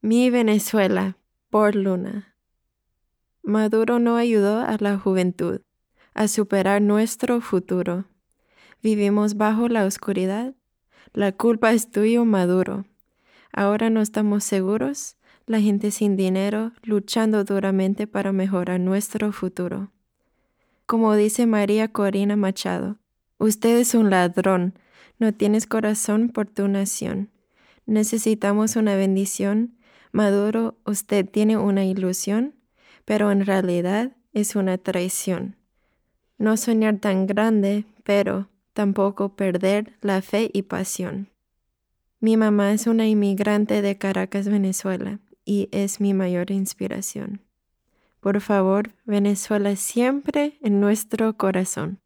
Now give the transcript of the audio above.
Mi Venezuela, por Luna. Maduro no ayudó a la juventud a superar nuestro futuro. Vivimos bajo la oscuridad. La culpa es tuyo, Maduro. Ahora no estamos seguros. La gente sin dinero luchando duramente para mejorar nuestro futuro. Como dice María Corina Machado, usted es un ladrón, no tienes corazón por tu nación. Necesitamos una bendición. Maduro, usted tiene una ilusión, pero en realidad es una traición. No soñar tan grande, pero tampoco perder la fe y pasión. Mi mamá es una inmigrante de Caracas, Venezuela, y es mi mayor inspiración. Por favor, Venezuela siempre en nuestro corazón.